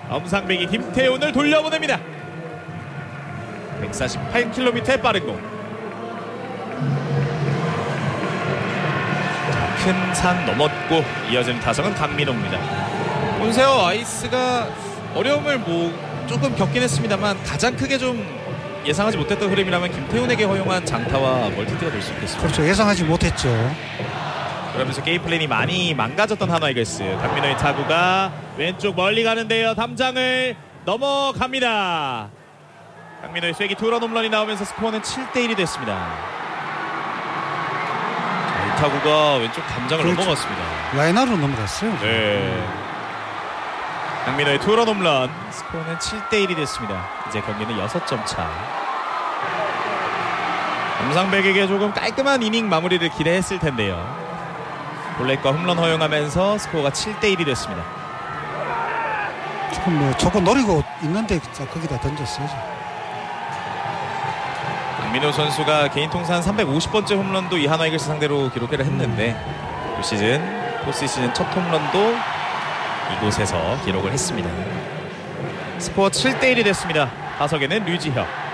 엄상백이 김태훈을 돌려보냅니다. 148km의 빠른 공. 큰 산 넘었고 이어지는 타석은 강민호입니다. 본세어 아이스가 어려움을 조금 겪긴 했습니다만 가장 크게 좀 예상하지 못했던 흐름이라면 김태훈에게 허용한 장타와 멀티히트가 될 수 있겠습니다. 그렇죠. 예상하지 못했죠. 그러면서 게임 플랜이 많이 망가졌던 한화이글스. 강민호의 타구가 왼쪽 멀리 가는데요. 담장을 넘어갑니다. 강민호의 쐐기 투런 홈런이 나오면서 스코어는 7대1이 됐습니다. 자, 이 타구가 왼쪽 담장을 그렇죠. 넘어갔습니다. 라인아웃으로 넘어갔어요. 네. 강민호의 투런 홈런. 스코어는 7대1이 됐습니다. 이제 경기는 6점 차. 엄상백에게 조금 깔끔한 이닝 마무리를 기대했을 텐데요. 볼넷과 홈런 허용하면서 스코어가 7대1이 됐습니다. 조금 노리고 있는데 거기다 던졌어요. 강민호 선수가 개인 통산 350번째 홈런도 이 한화이글스 상대로 기록을 했는데 올 시즌 포스시즌 첫 홈런도 이곳에서 기록을 했습니다. 스코어 7대1이 됐습니다. 타석에는 류지혁.